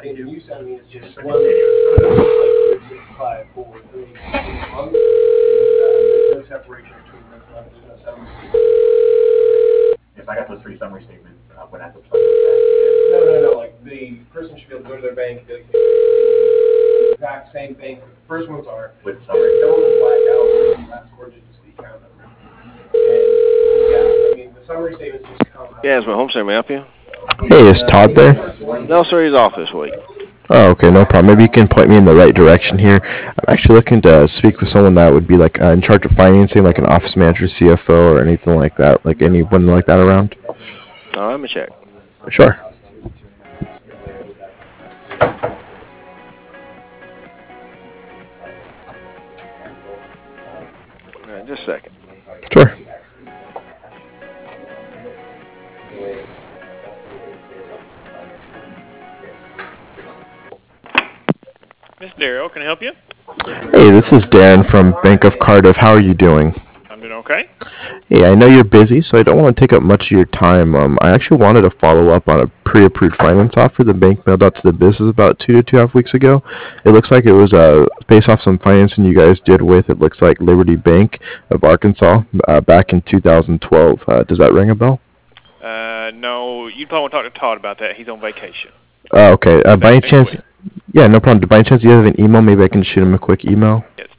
page you sent me is just Just one, like like continuous. 365, 4, 3 months. There's no separation between month and month. There's no summary statement. Yes, I got those 3 summary statements when I put the back. No. Like the person should be able to go to their bank, they can see the exact same things that the first ones are. With the summary. Don't black out the last 4 digits of the account number. And yeah, I mean the summary statements just come out. Gasman Home Center, may I help you? Hey, is Todd there? No, sir, he's off this week. Oh, okay, no problem. Maybe you can point me in the right direction here. I'm actually looking to speak with someone that would be like in charge of financing, like an office manager, CFO, or anything like that. Like anyone like that around? Let me check. Sure. Just a second. Sure. Miss Daryl, can I help you? Hey, this is Darren from Bank of Cardiff. How are you doing? I'm doing okay. Hey, I know you're busy, so I don't want to take up much of your time. I actually wanted to follow up on a pre-approved finance offer the bank mailed out to the business about 2.5 weeks ago. It looks like it was based off some financing you guys did with, it looks like Liberty Bank of Arkansas back in 2012. Does that ring a bell? No, you'd probably want to talk to Todd about that. He's on vacation. Oh, okay. By any chance, yeah, no problem. By any chance, do you have an email? Maybe I can shoot him a quick email. It's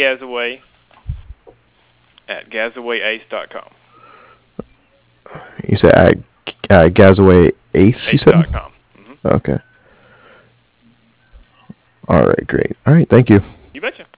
tgazaway@gazawayace.com. You said at Gazaway Ace, you said? Ace.com. Okay. All right, great. All right, thank you. You betcha.